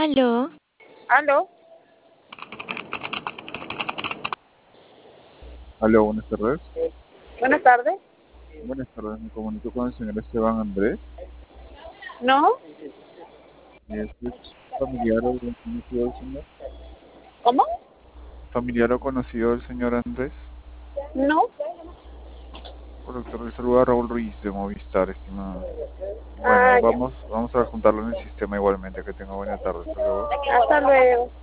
Aló, ¿Aló? Aló, buenas tardes. Buenas tardes. Buenas tardes, me comunico con el señor Esteban Andrés. ¿No? ¿Este es familiar o conocido del señor? ¿Cómo? ¿Familiar o conocido del señor Andrés? ¿No? Correcto, le saluda Raúl Ruiz de Movistar, estimada. Bueno, Ah, ya. vamos a juntarlo en el sistema igualmente. Que tenga buena tarde. Hasta luego. Hasta luego.